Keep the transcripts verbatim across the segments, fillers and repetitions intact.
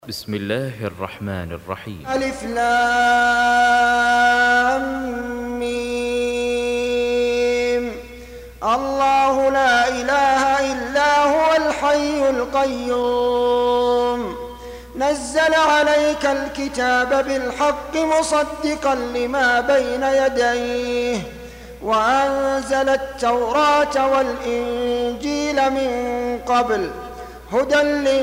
بسم الله الرحمن الرحيم. ألف لام ميم. الله لا إله إلا هو الحي القيوم نزل عليك الكتاب بالحق مصدقا لما بين يديه وأنزل التوراة والإنجيل من قبل هدى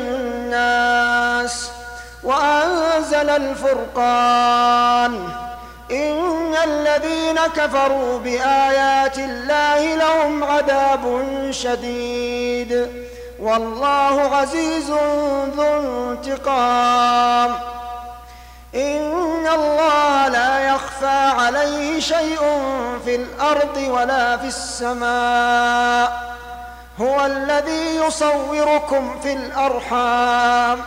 للناس وأنزل الفرقان إن الذين كفروا بآيات الله لهم عذاب شديد والله عزيز ذو انتقام. إن الله لا يخفى عليه شيء في الأرض ولا في السماء هو الذي يصوركم في الأرحام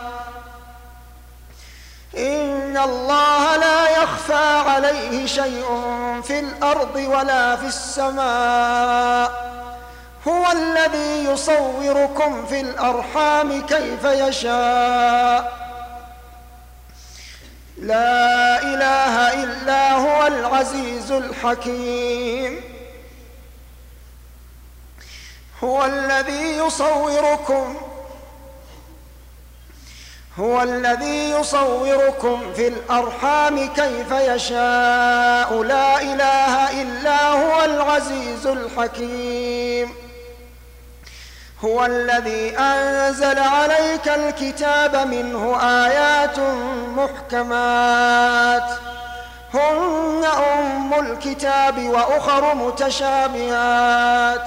إن الله لا يخفى عليه شيء في الأرض ولا في السماء هو الذي يصوركم في الأرحام كيف يشاء لا إله إلا هو العزيز الحكيم. هو الذي يصوركم هو الذي يصوركم في الأرحام كيف يشاء لا إله إلا هو العزيز الحكيم. هو الذي أنزل عليك الكتاب منه آيات محكمات هن أم الكتاب وأخر متشابهات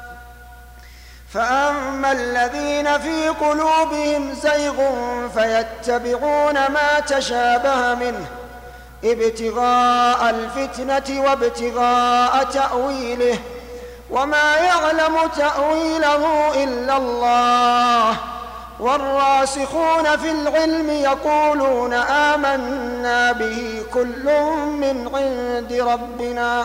فأما الذين في قلوبهم زيغ فيتبعون ما تشابه منه ابتغاء الفتنة وابتغاء تأويله وما يعلم تأويله إلا الله والراسخون في العلم يقولون آمنا به كل من عند ربنا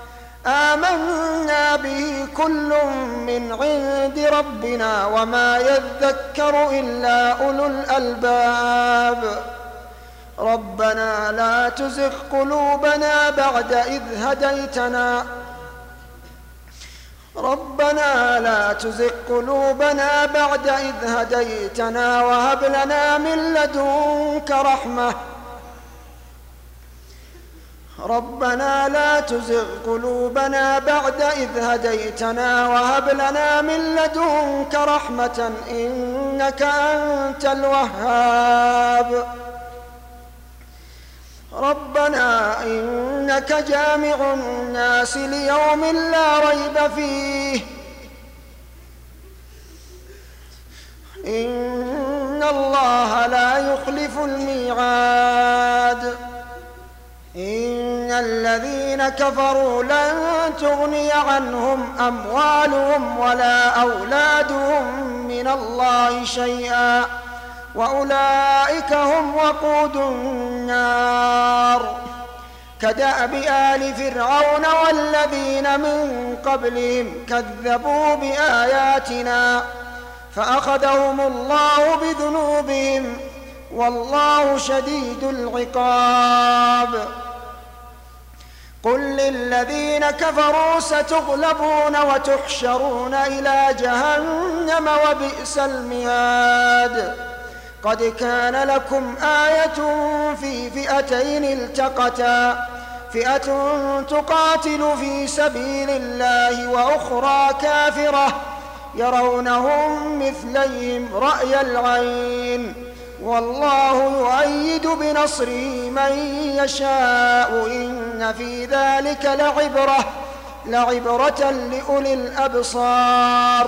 آمنا به كل من عند ربنا وما يذكر إلا أولو الألباب. ربنا لا تزغ قلوبنا بعد إذ هديتنا ربنا لا تزغ قلوبنا بعد إذ هديتنا وهب لنا من لدنك رحمة ربنا لا تزغ قلوبنا بعد إذ هديتنا وهب لنا من لدنك رحمة إنك أنت الوهاب. ربنا إنك جامع الناس ليوم لا ريب فيه إن الله لا يخلف الميعاد. إن الذين كفروا لن تغني عنهم أموالهم ولا أولادهم من الله شيئا وأولئك هم وقود النار كدأب آل فرعون والذين من قبلهم كذبوا بآياتنا فأخذهم الله بذنوبهم والله شديد العقاب. قل للذين كفروا ستغلبون وتحشرون إلى جهنم وبئس المهاد. قد كان لكم آية في فئتين التقتا فئة تقاتل في سبيل الله وأخرى كافرة يرونهم مثليهم رأي العين والله يؤيد بنصره من يشاء إن في ذلك لعبرة لعبرة لأولي الأبصار.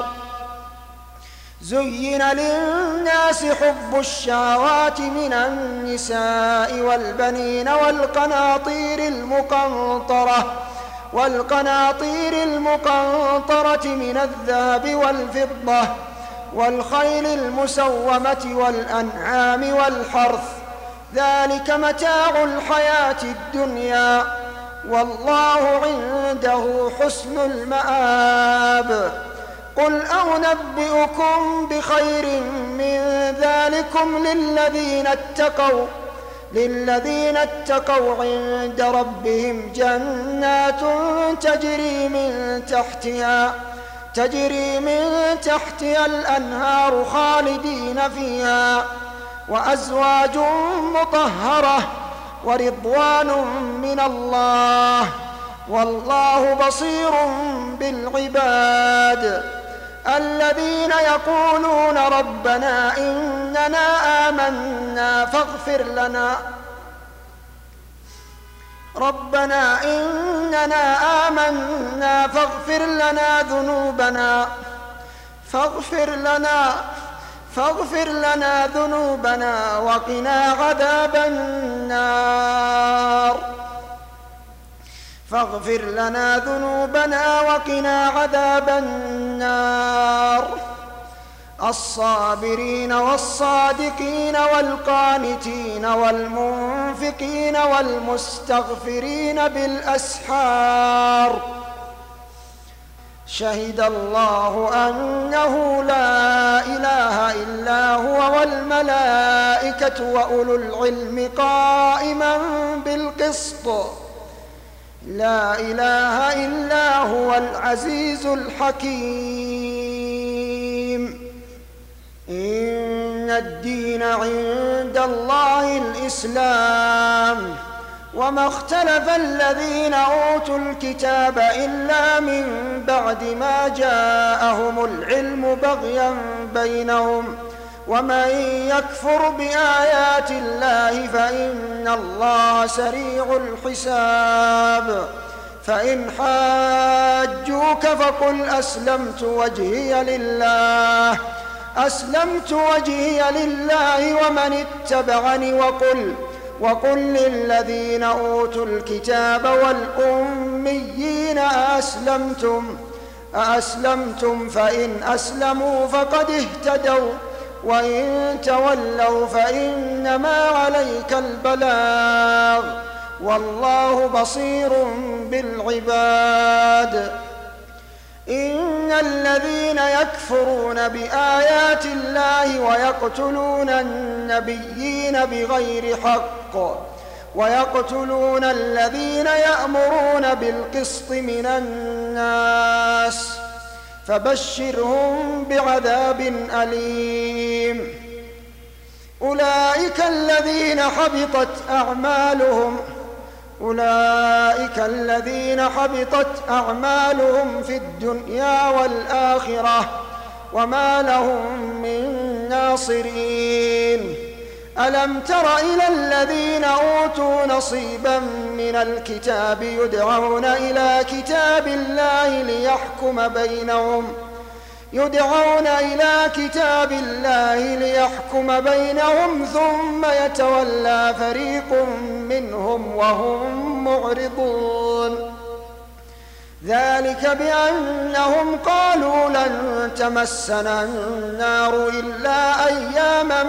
زين للناس حب الشهوات من النساء والبنين والقناطير المقنطرة والقناطير المقنطرة من الذهب والفضة والخيل المسومة والأنعام والحرث ذلك متاع الحياة الدنيا والله عنده حسن المآب. قل أنبئكم بخير من ذلكم للذين اتقوا للذين اتقوا عند ربهم جنات تجري من تحتها تجري من تحتها الأنهار خالدين فيها وأزواج مطهرة ورضوان من الله والله بصير بالعباد الذين يقولون ربنا إننا آمنا فاغفر لنا ربنا إننا آمنا فاغفر لنا ذنوبنا فاغفر لنا فاغفر لنا ذنوبنا وقنا عذاب النار فاغفر لنا ذنوبنا وقنا عذاب النار الصابرين والصادقين والقانتين والمنفقين والمستغفرين بالأسحار شهد الله أنه لا إله إلا هو والملائكة وأولو العلم قائما بالقسط لا إله إلا هو العزيز الحكيم إن الدين عند الله الإسلام وما اختلف الذين أوتوا الكتاب إلا من بعد ما جاءهم العلم بغيا بينهم ومن يكفر بآيات الله فإن الله سريع الحساب فإن حاجوك فقل أسلمت وجهي لله أسلمت وجهي لله ومن اتبعني وقل وقل للذين أوتوا الكتاب والأميين أأسلمتم أأسلمتم فإن أسلموا فقد اهتدوا وإن تولوا فإنما عليك البلاغ والله بصير بالعباد إن الذين يكفرون بآيات الله ويقتلون النبيين بغير حق ويقتلون الذين يأمرون بالقسط من الناس فبشرهم بعذاب أليم أولئك الذين حبطت أعمالهم أولئك الذين حبطت أعمالهم في الدنيا والآخرة وما لهم من ناصرين ألم تر إلى الذين أوتوا نصيبا من الكتاب يدعون إلى كتاب الله ليحكم بينهم يدعون إلى كتاب الله ليحكم بينهم ثم يتولى فريق منهم وهم معرضون ذلك بأنهم قالوا لن تمسنا النار إلا أياما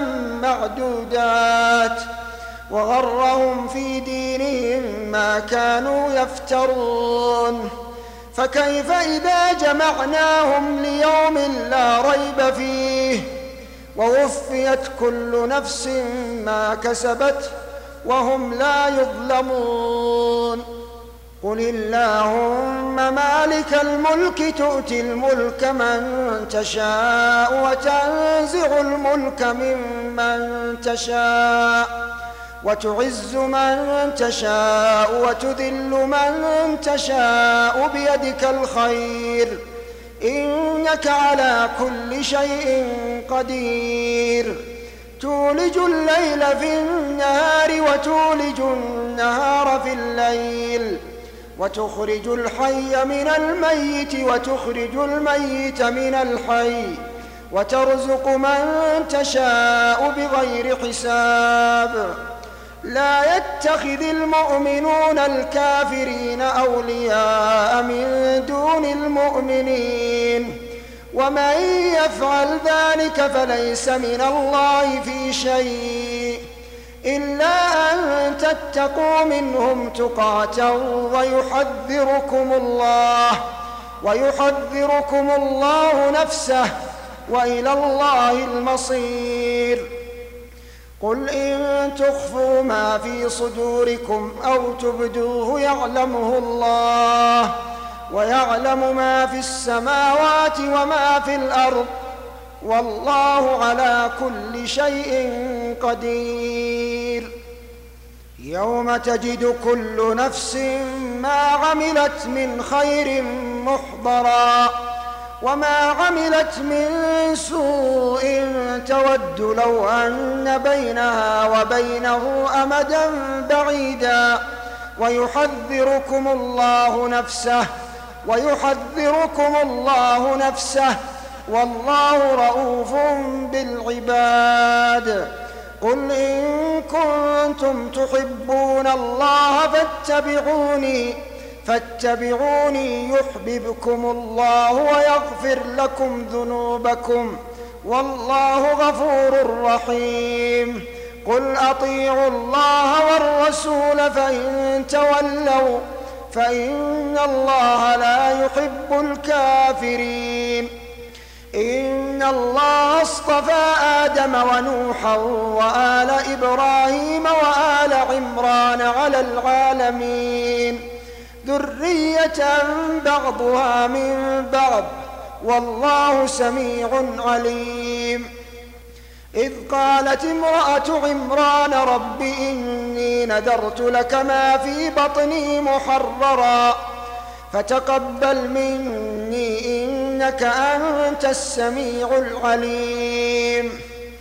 معدودات وغرهم في دينهم ما كانوا يفترون فكيف إذا جمعناهم ليوم لا ريب فيه ووفيت كل نفس ما كسبت وهم لا يظلمون قل اللهم مالك الملك تؤتي الملك من تشاء وتنزع الملك ممن تشاء وتعز من تشاء وتذل من تشاء بيدك الخير إنك على كل شيء قدير تولج الليل في النهار وتولج النهار في الليل وتخرج الحي من الميت وتخرج الميت من الحي وترزق من تشاء بغير حساب لا يتخذ المؤمنون الكافرين أولياء من دون المؤمنين ومن يفعل ذلك فليس من الله في شيء إلا أن تتقوا منهم تقاة ويحذركم الله ويحذركم الله نفسه وإلى الله المصير. قل إن تخفوا ما في صدوركم أو تبدوه يعلمه الله ويعلم ما في السماوات وما في الأرض والله على كل شيء قدير. يوم تجد كل نفس ما عملت من خير محضرا وما عملت من سوء تود لو أن بينها وبينه أمدا بعيدا ويحذركم الله نفسه ويحذركم الله نفسه والله رؤوف بالعباد. قل إن كنتم تحبون الله فاتبعوني فاتبعوني يحببكم الله ويغفر لكم ذنوبكم والله غفور رحيم. قل أطيعوا الله والرسول فإن تولوا فإن الله لا يحب الكافرين. إن الله اصطفى آدم ونوحا وآل إبراهيم وآل عمران على العالمين ذرية بعضها من بعض والله سميع عليم. إذ قالت امرأة عمران رب إني نذرت لك ما في بطني محررا فتقبل مني إنك أنت السميع العليم.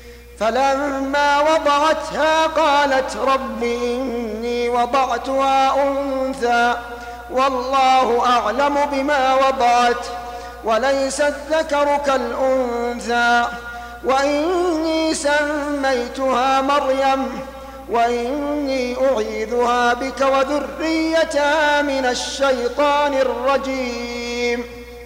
فلما وضعتها قالت رب إني وضعتها أنثى والله أعلم بما وضعت وليس الذكر كالأنثى وإني سميتها مريم وإني أعيذها بك وذريتها من الشيطان الرجيم.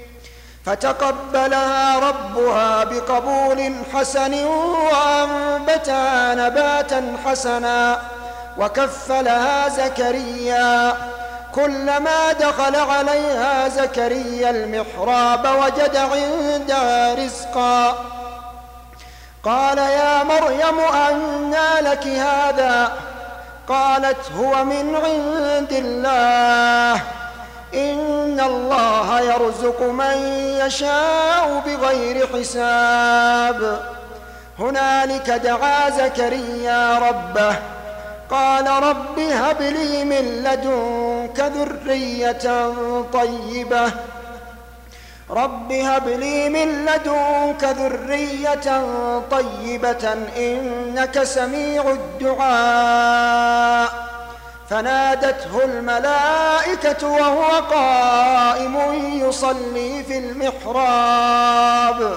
فتقبلها ربها بقبول حسن وأنبتها نباتا حسنا وكفلها زكريا. كلما دخل عليها زكريا المحراب وجد عندها رزقا قال يا مريم أنى لك هذا؟ قالت هو من عند الله إن الله يرزق من يشاء بغير حساب. هنالك دعا زكريا ربه قال رب هب لي من لدنك ذرية طيبة رب هب لي من لدنك ذرية طيبة إنك سميع الدعاء. فنادته الملائكة وهو قائم يصلي في المحراب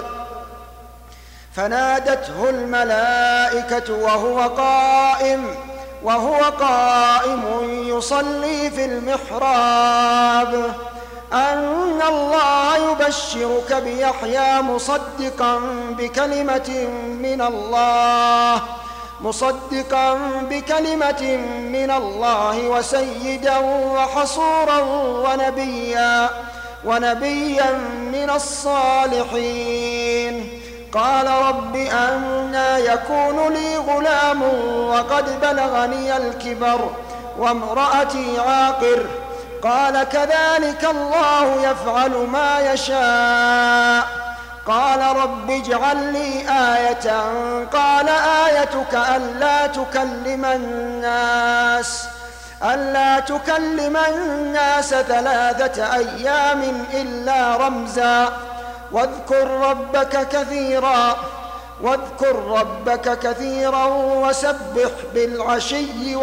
فنادته الملائكة وهو قائم وهو قائم يصلي في المحراب أن الله يبشرك بيحيى مصدقا بكلمة من الله مصدقا بكلمة من الله وسيدا وحصورا ونبيا ونبيا من الصالحين. قال رب أنى يكون لي غلام وقد بلغني الكبر وامرأتي عاقر قال كذلك الله يفعل ما يشاء. قال رب اجعل لي آية قال آيتك ألا تكلم الناس ألا تكلم الناس ثلاثة أيام إلا رمزا واذكر ربك كثيرا واذكر ربك كثيرا وسبح بالعشي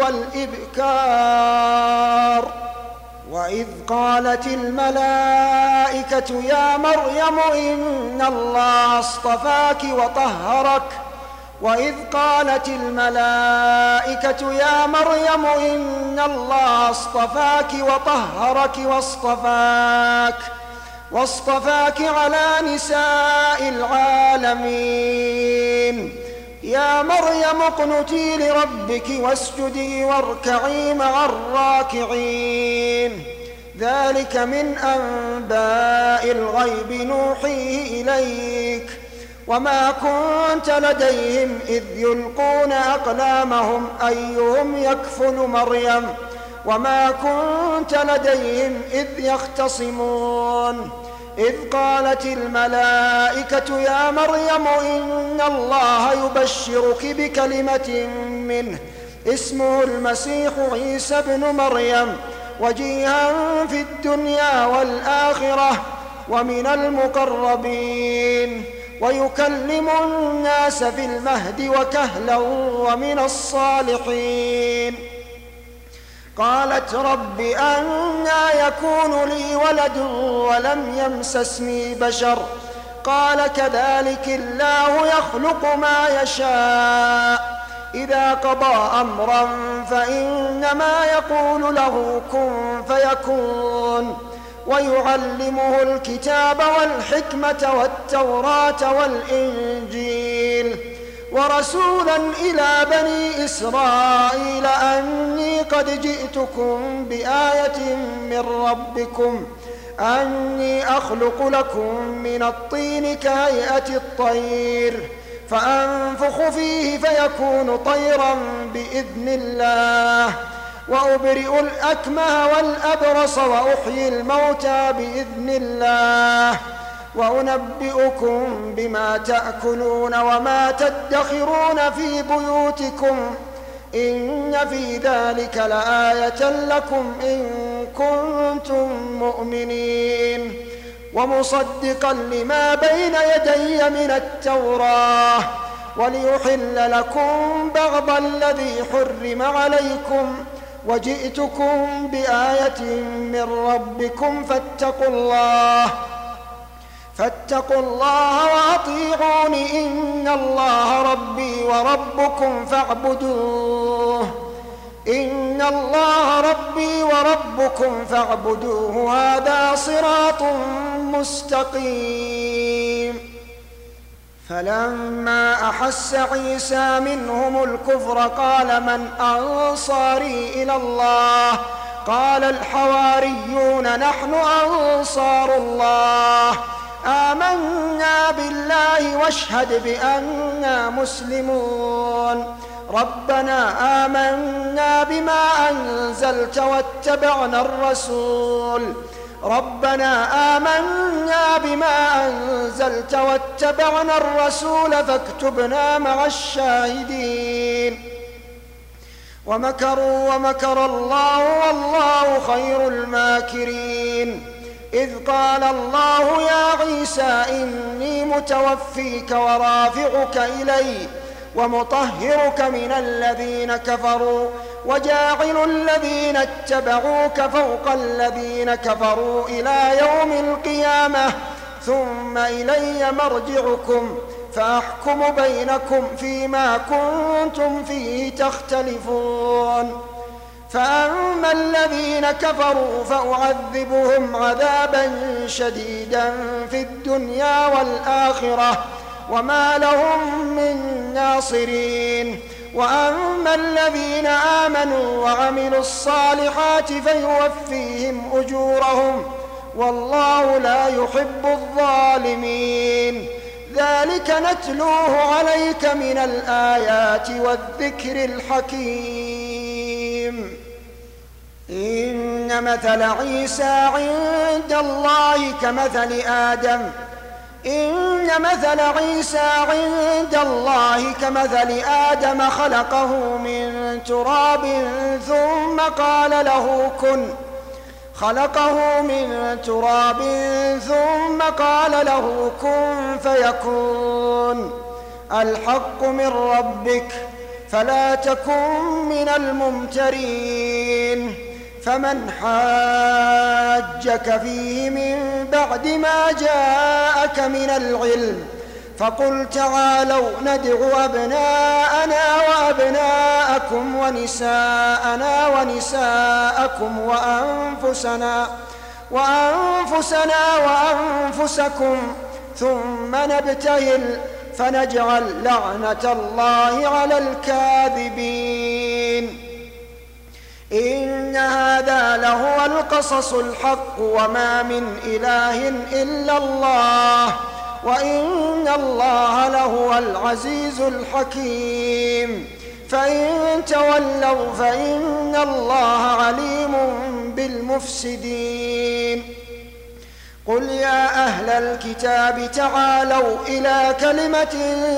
والإبكار. وإذ قالت الملائكة يا مريم إن الله اصطفاك وطهرك وإذ قالت الملائكة يا مريم إن الله اصطفاك وطهرك واصطفاك واصطفاك على نساء العالمين. يا مريم اقنتي لربك واسجدي واركعي مع الراكعين. ذلك من أنباء الغيب نوحيه إليك وما كنت لديهم إذ يلقون أقلامهم أيهم يكفل مريم وما كنت لديهم إذ يختصمون إذ قالت الملائكة يا مريم إن الله يبشرك بكلمة منه اسمه المسيح عيسى ابن مريم وجيها في الدنيا والآخرة ومن المقربين ويكلم الناس في المهد وكهلا ومن الصالحين. قالت رب أنى يكون لي ولد ولم يمسسني بشر قال كذلك الله يخلق ما يشاء إذا قضى أمرا فإنما يقول له كن فيكون ويعلمه الكتاب والحكمة والتوراة والإنجيل ورسولا إلى بني إسرائيل أني قد جئتكم بآية من ربكم أني أخلق لكم من الطين كهيئة الطير فأنفخ فيه فيكون طيرا بإذن الله وأبرئ الأكمه والأبرص وأحيي الموتى بإذن الله وأنبئكم بما تأكلون وما تدخرون في بيوتكم إن في ذلك لآية لكم إن كنتم مؤمنين ومصدقا لما بين يدي من التوراة وليحل لكم بعض الذي حرم عليكم وجئتكم بآية من ربكم فاتقوا الله فاتقوا الله وأطيعون إن الله ربي وربكم فاعبدوه إن الله ربي وربكم فاعبدوه هذا صراط مستقيم. فلما أحس عيسى منهم الكفر قال من أنصاري إلى الله قال الحواريون نحن أنصار الله آمنا بالله واشهد بأننا مسلمون ربنا آمنا بما أنزلت واتبعنا الرسول ربنا آمنا بما أنزلت واتبعنا الرسول فاكتبنا مع الشاهدين ومكروا ومكر الله والله خير الماكرين. إذ قال الله يا عيسى إني متوفيك ورافعك إلي ومطهرك من الذين كفروا وجاعل الذين اتبعوك فوق الذين كفروا إلى يوم القيامة ثم إلي مرجعكم فأحكم بينكم فيما كنتم فيه تختلفون. فأما الذين كفروا فأعذبهم عذابا شديدا في الدنيا والآخرة وما لهم من ناصرين وأما الذين آمنوا وعملوا الصالحات فيوفيهم أجورهم والله لا يحب الظالمين. ذلك نتلوه عليك من الآيات والذكر الحكيم. إن مثل عيسى عند الله كمثل آدم إن مثل عيسى عند الله كمثل آدم خلقه من تراب ثم قال له كن خلقه من تراب ثم قال له كن فيكون الحق من ربك فلا تكن من الممترين. فمن حاجك فيه من بعد ما جاءك من العلم فقل تعالوا ندع أبناءنا وأبناءكم ونساءنا ونساءكم وأنفسنا وأنفسنا وأنفسكم ثم نبتهل فنجعل لعنة الله على الكاذبين. إن هذا لهو القصص الحق وما من إله إلا الله وإن الله لهو العزيز الحكيم. فإن تولوا فإن الله عليم بالمفسدين. قل يا أهل الكتاب تعالوا إلى كلمة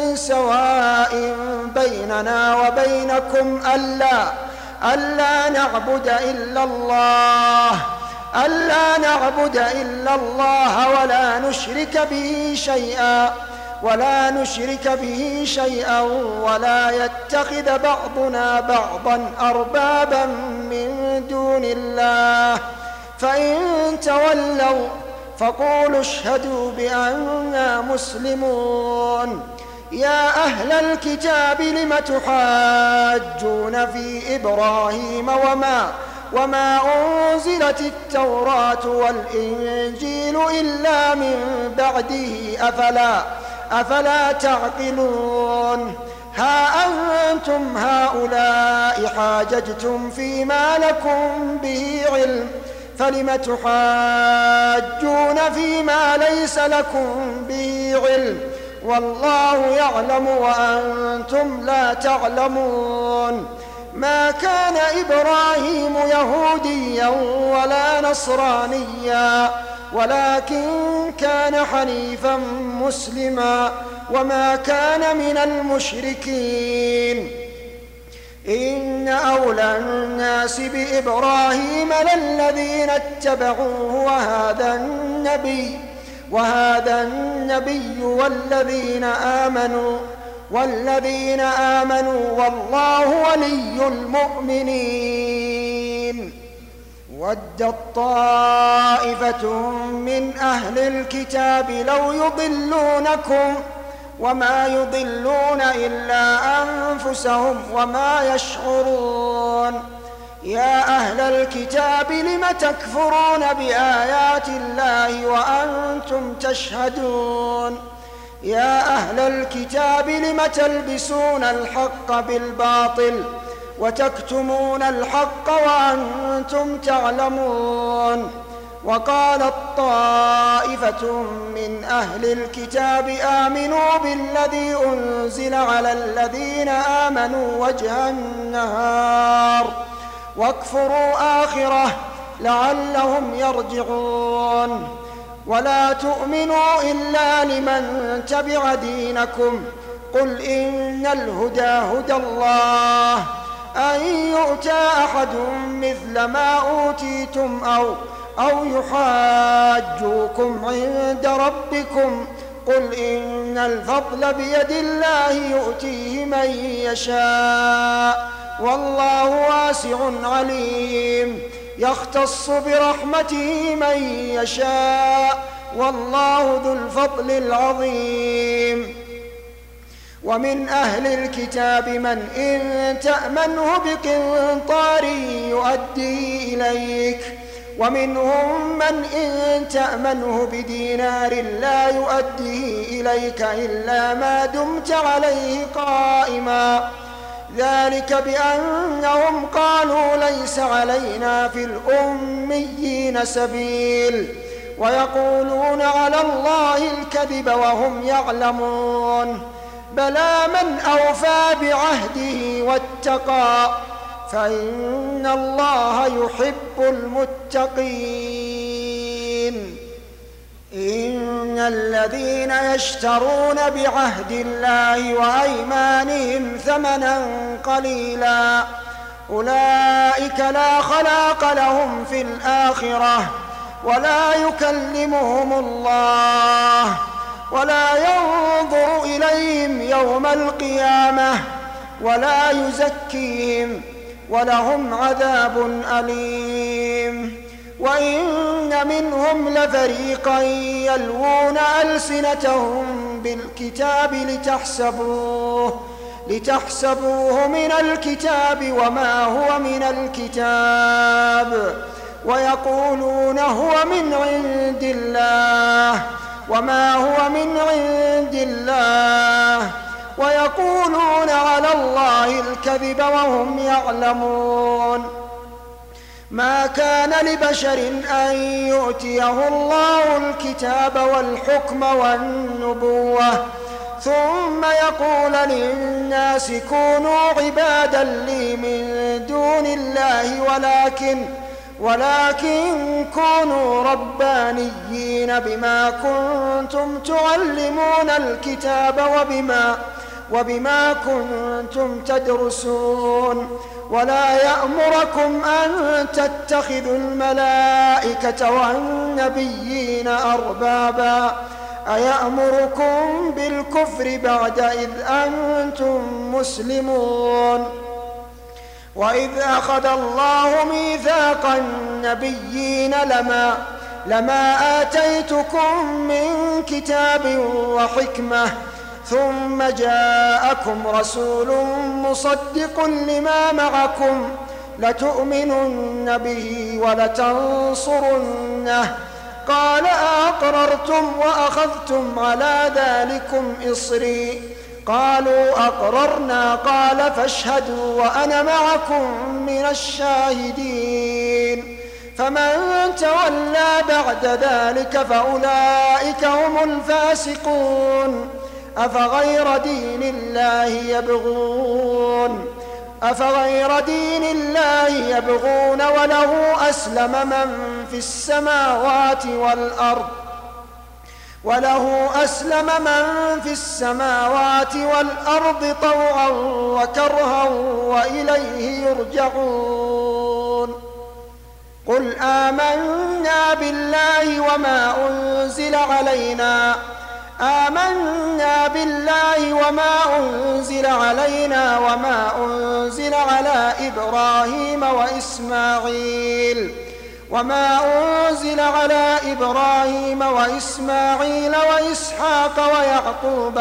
سواء بيننا وبينكم ألا ألا نعبد إلا الله ألا نعبد إلا الله ولا نشرك به شيئا ولا نشرك به شيئا ولا يتخذ بعضنا بعضا أربابا من دون الله. فإن تولوا فقولوا اشهدوا بأننا مسلمون. يا أهل الكتاب لم تحاجون في إبراهيم وما وما أنزلت التوراة والإنجيل إلا من بعده أفلا أفلا تعقلون. ها أنتم هؤلاء حاججتم فيما لكم به علم فلم تحاجون فيما ليس لكم به علم والله يعلم وأنتم لا تعلمون. ما كان إبراهيم يهوديا ولا نصرانيا ولكن كان حنيفا مسلما وما كان من المشركين. إن أولى الناس بإبراهيم للذين اتبعوه وهذا النبي وهذا النبي والذين آمنوا والذين آمنوا والله ولي المؤمنين. ودت طائفة من أهل الكتاب لو يضلونكم وما يضلون إلا أنفسهم وما يشعرون. يا أهل الكتاب لم تكفرون بآيات الله وأنتم تشهدون. يا أهل الكتاب لم تلبسون الحق بالباطل وتكتمون الحق وأنتم تعلمون. وقالت طائفة من أهل الكتاب آمنوا بالذي أنزل على الذين آمنوا وجه النهار واكفروا آخره لعلهم يرجعون. ولا تؤمنوا إلا لمن تبع دينكم. قل إن الهدى هدى الله أن يؤتى أحد مثل ما أوتيتم أو أو يحاجوكم عند ربكم. قل إن الفضل بيد الله يؤتيه من يشاء والله واسع عليم. يختص برحمته من يشاء والله ذو الفضل العظيم. ومن أهل الكتاب من إن تأمنه بقنطار يؤديه إليك ومنهم من إن تأمنه بدينار لا يؤديه إليك إلا ما دمت عليه قائما. ذلك بأنهم قالوا ليس علينا في الأميين سبيل ويقولون على الله الكذب وهم يعلمون. بلى من أوفى بعهده واتقى فإن الله يحب المتقين. إن الذين يشترون بعهد الله وأيمانهم ثمنا قليلا أولئك لا خلاق لهم في الآخرة ولا يكلمهم الله ولا ينظر إليهم يوم القيامة ولا يزكيهم ولهم عذاب أليم. وإن منهم لفريقا يلوون ألسنتهم بالكتاب لتحسبوه لتحسبوه من الكتاب وما هو من الكتاب ويقولون هو من عند الله وما هو من عند الله ويقولون على الله الكذب وهم يعلمون. ما كان لبشر أن يؤتيه الله الكتاب والحكم والنبوة ثم يقول للناس كونوا عبادا لي من دون الله ولكن ولكن كونوا ربانيين بما كنتم تعلمون الكتاب وبما وبما كنتم تدرسون ولا يأمركم أن تتخذوا الملائكة والنبيين أربابا أيأمركم بالكفر بعد إذ أنتم مسلمون وإذ أخذ الله ميثاق النبيين لما لما آتيتكم من كتاب وحكمة ثم جاءكم رسول مصدق لما معكم لتؤمنن به ولتنصرنه قال أقررتم وأخذتم على ذلكم إصري قالوا أقررنا قال فاشهدوا وأنا معكم من الشاهدين فمن تولى بعد ذلك فأولئك هم الفاسقون أفغير دين الله يبغون أفغير دين الله يبغون وله أسلم من في السماوات والأرض وله أسلم من في السماوات والأرض طوعا وكرها وإليه يرجعون قل آمنا بالله وما أنزل علينا آمنا بالله وما أنزل علينا وما أنزل على إبراهيم وإسماعيل وما أنزل على إبراهيم وإسماعيل وإسحاق ويعقوب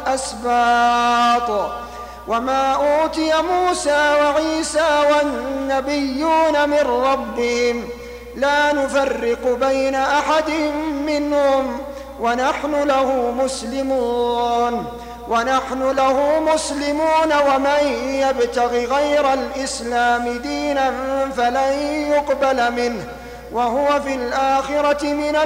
والأسباط وما أوتي موسى وعيسى والنبيون من ربهم لا نفرق بين أحد منهم ونحن له مسلمون ونحن له مسلمون ومن يبتغ غير الإسلام دينا فلن يقبل منه وهو في الآخرة من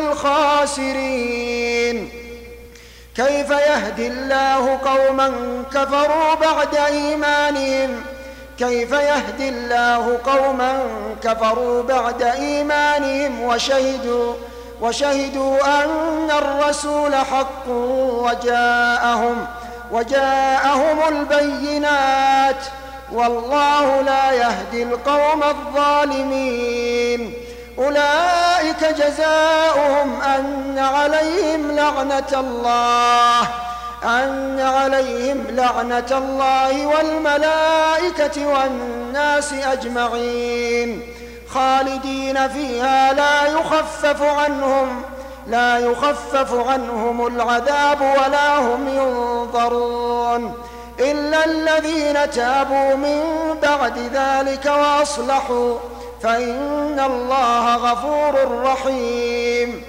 الخاسرين كيف يهدي الله قوما كفروا بعد إيمانهم كيف يهدي الله قوما كفروا بعد إيمانهم وشهدوا وشهدوا أن الرسول حق وجاءهم وجاءهم البينات والله لا يهدي القوم الظالمين أولئك جزاؤهم أن عليهم لعنة الله أن عليهم لعنة الله والملائكة والناس أجمعين خالدين فيها لا يخفف عنهم لا يخفف عنهم العذاب ولا هم ينظرون إلا الذين تابوا من بعد ذلك وأصلحوا فإن الله غفور رحيم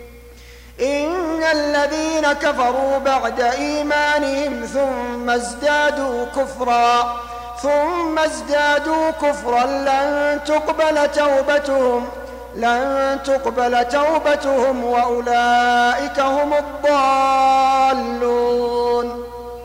إن الذين كفروا بعد إيمانهم ثم ازدادوا كفرا ثم ازدادوا كفرا لن تقبل توبتهم لن تقبل توبتهم وأولئك هم الضالون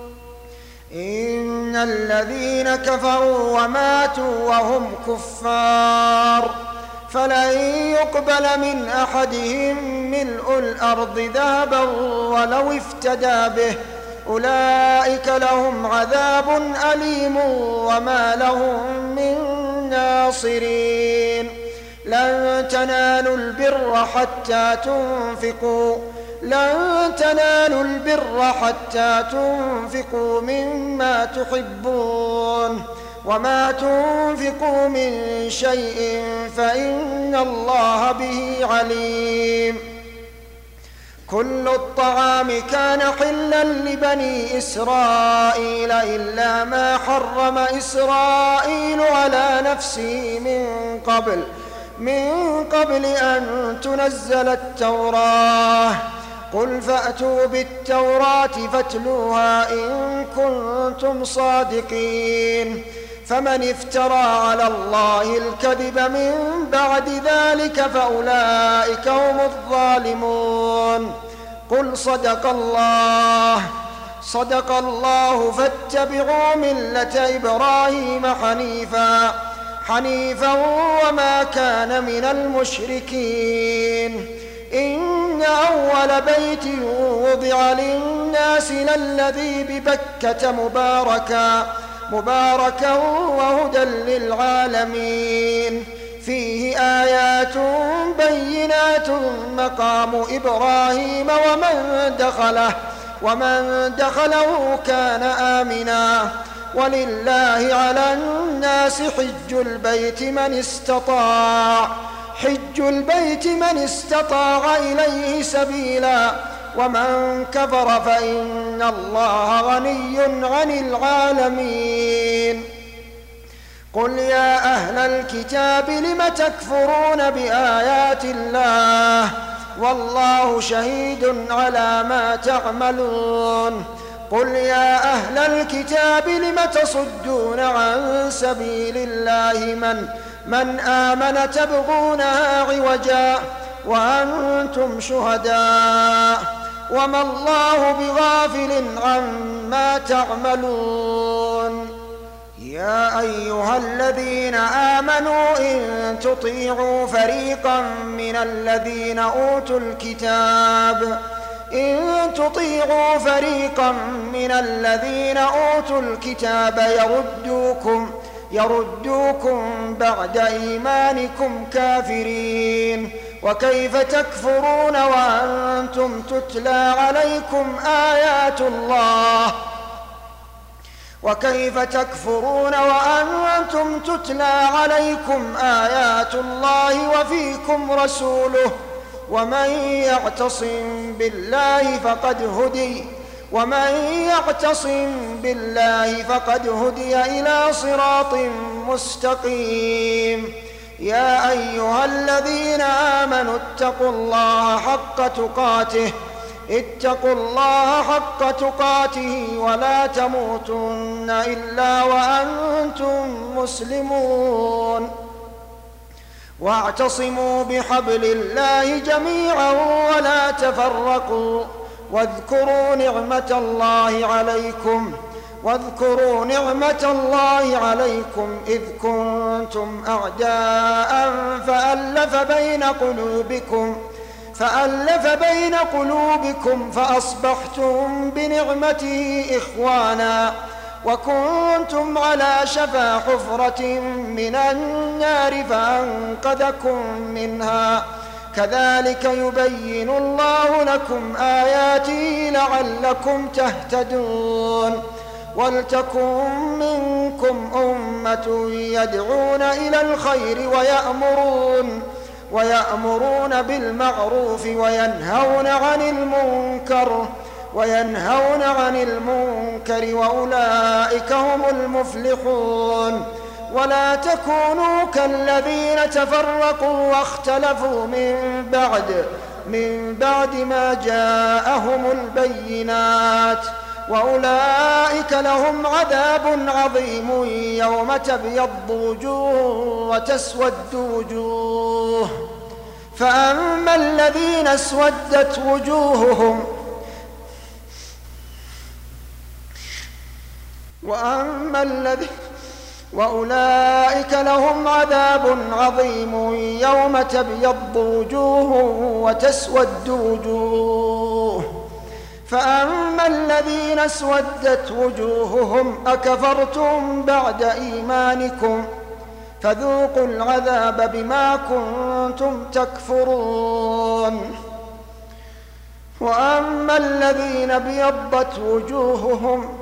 إن الذين كفروا وماتوا وهم كفار فلن يقبل من أحدهم ملء الأرض ذهبا ولو افتدى به أولئك لهم عذاب أليم وما لهم من ناصرين لن تنالوا البر حتى تنفقوا لن تنالوا البر حتى تنفقوا مما تحبون وما تنفقوا من شيء فإن الله به عليم كل الطعام كان حلا لبني إسرائيل إلا ما حرم إسرائيل على نفسه من قبل من قبل أن تنزل التوراة قل فأتوا بالتوراة فاتلوها إن كنتم صادقين فمن افترى على الله الكذب من بعد ذلك فأولئك هم الظالمون. قل صدق الله صدق الله فاتبعوا ملة إبراهيم حنيفا حنيفا وما كان من المشركين. إن أول بيت وضع للناس للذي ببكة مباركا مباركا وهدى للعالمين فيه آيات بينات مقام إبراهيم ومن دخله ومن دخله كان آمنا ولله على الناس حج البيت من استطاع حج البيت من استطاع إليه سبيلا ومن كفر فإن الله غني عن العالمين. قل يا أهل الكتاب لم تكفرون بآيات الله والله شهيد على ما تعملون. قل يا أهل الكتاب لم تصدون عن سبيل الله من من آمن تبغونها عوجا وأنتم شهداء وما الله بغافل عما تعملون. يا أيها الذين آمنوا إن تطيعوا فريقا من الذين أوتوا الكتاب إن تطيعوا فريقا من الذين أوتوا الكتاب يردوكم يردوكم بعد إيمانكم كافرين. وكيف تكفرون وأنتم تتلى عليكم آيات الله وكيف تكفرون وأنتم تتلى عليكم آيات الله وفيكم رسوله ومن يعتصم بالله فقد هدي ومن يعتصم بالله فقد هدي إلى صراط مستقيم. يا أيها الذين آمنوا اتقوا الله حق تقاته اتقوا الله حق تقاته ولا تموتن إلا وأنتم مسلمون. واعتصموا بحبل الله جميعا ولا تفرقوا واذكروا نعمة الله عليكم واذكروا نعمة الله عليكم إذ كنتم أعداء فألف بين قلوبكم فألف بين قلوبكم فأصبحتم بنعمته إخوانا وكنتم على شفا حفرة من النار فأنقذكم منها كذلك يبين الله لكم آياته لعلكم تهتدون. ولتكن منكم أمة يدعون إلى الخير ويأمرون ويأمرون بالمعروف وينهون عن المنكر وينهون عن المنكر وأولئك هم المفلحون. ولا تكونوا كالذين تفرقوا واختلفوا من بعد من بعد ما جاءهم البينات وأولئك لهم عذاب عظيم يوم تبيض وجوه وتسود وجوه فأما الذين اسودت وجوههم وأما الذين وأولئك لهم عذاب عظيم يوم تبيض وجوه وتسود وجوه فأما الذين اسودت وجوههم أكفرتم بعد إيمانكم فذوقوا العذاب بما كنتم تكفرون. وأما الذين بيضت وجوههم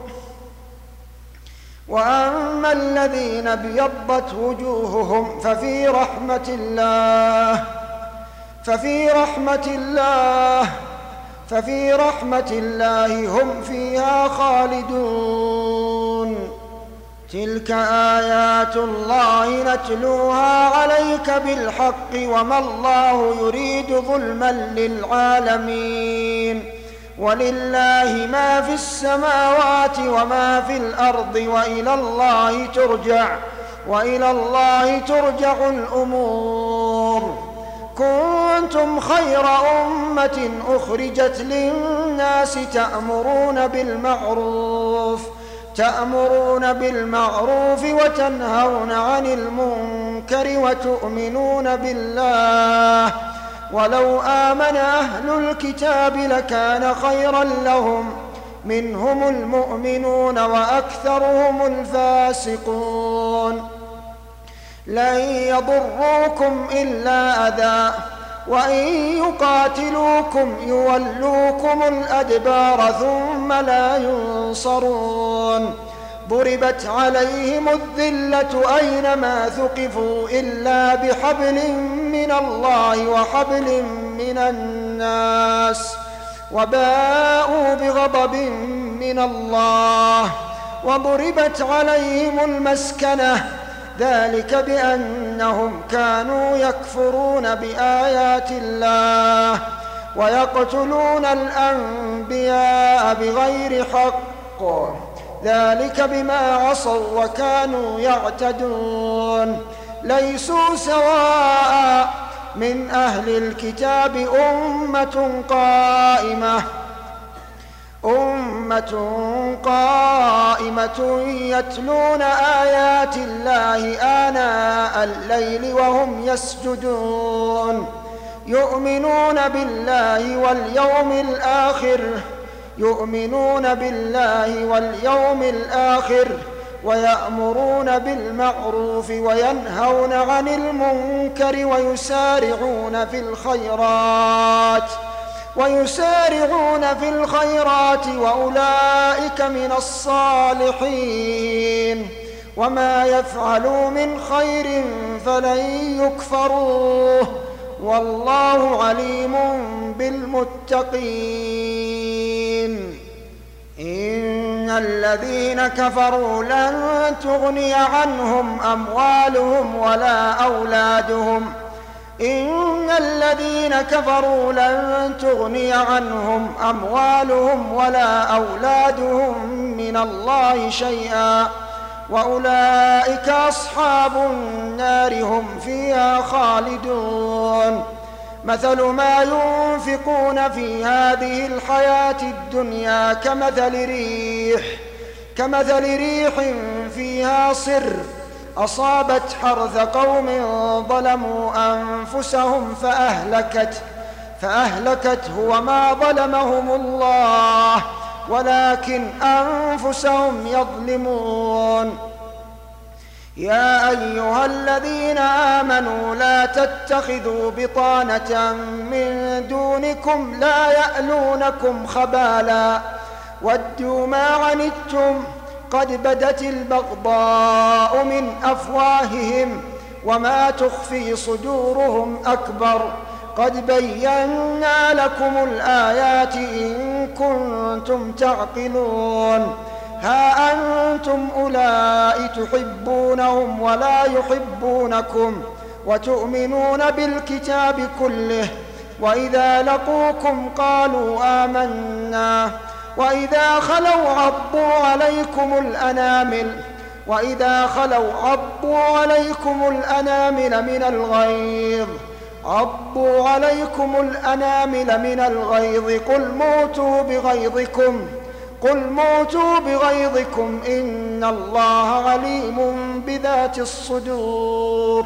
وأما الذين بيضت وجوههم ففي رحمة الله ففي رحمة الله ففي رحمة الله هم فيها خالدون. تلك آيات الله نتلوها عليك بالحق وما الله يريد ظلما للعالمين ولله ما في السماوات وما في الأرض وإلى الله ترجع وإلى الله ترجع الأمور. كنتم خير أمة أخرجت للناس تأمرون بالمعروف تأمرون بالمعروف وتنهون عن المنكر وتؤمنون بالله، ولو آمن أهل الكتاب لكان خيرا لهم، منهم المؤمنون وأكثرهم الفاسقون. لن يضروكم إلا أذى، وإن يقاتلوكم يولوكم الأدبار ثم لا ينصرون. ضربت عليهم الذلة أينما ثقفوا إلا بحبل من الله وحبل من الناس، وباءوا بغضب من الله. وضربت عليهم المسكنة، ذلك بأنهم كانوا يكفرون بآيات الله ويقتلون الأنبياء بغير حق، ذلك بما عصوا وكانوا يعتدون. ليسوا سواء من أهل الكتاب أمة قائمة أمة قائمة يتلون آيات الله آناء الليل وهم يسجدون، يؤمنون بالله واليوم الآخر يؤمنون بالله واليوم الآخر ويأمرون بالمعروف وينهون عن المنكر ويسارعون في الخيرات ويسارعون في الخيرات وأولئك من الصالحين. وما يفعلوا من خير فلن يكفروه، والله عليم بالمتقين. إن الذين كفروا لن تغني عنهم أموالهم ولا أولادهم إن الذين كفروا لن تغني عنهم أموالهم ولا أولادهم من الله شيئا، وأولئك أصحاب النار هم فيها خالدون. مثل ما ينفقون في هذه الحياة الدنيا كمثل ريح كمثل ريح فيها صر أصابت حرث قوم ظلموا أنفسهم فأهلكت فأهلكته وما ظلمهم الله ولكن أنفسهم يظلمون. يا أيها الذين آمنوا لا تتخذوا بطانة من دونكم لا يألونكم خبالا ودوا ما عنتم قد بدت البغضاء من أفواههم وما تخفي صدورهم أكبر قد بينا لكم الآيات إن كنتم تعقلون. ها أنتم أولئك تحبونهم ولا يحبونكم وتؤمنون بالكتاب كله، وإذا لقوكم قالوا آمنا وإذا خلوا عضوا عليكم الأنامل وإذا خلوا عضوا عليكم الأنامل من الغيظ عضوا عليكم الأنامل من الغيظ قل موتوا بغيظكم قل موتوا بغيظكم إن الله عليم بذات الصدور.